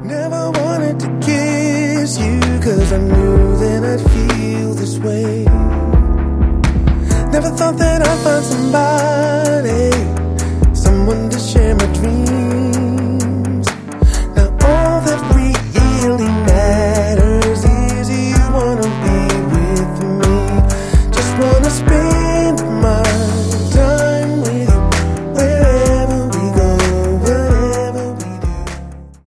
Never wanted to kiss you, 'cause I knew that I'd feel this way. Never thought that I'd find somebody, someone to share my dreams. Now all that really matters is you wanna be with me. Just wanna spend my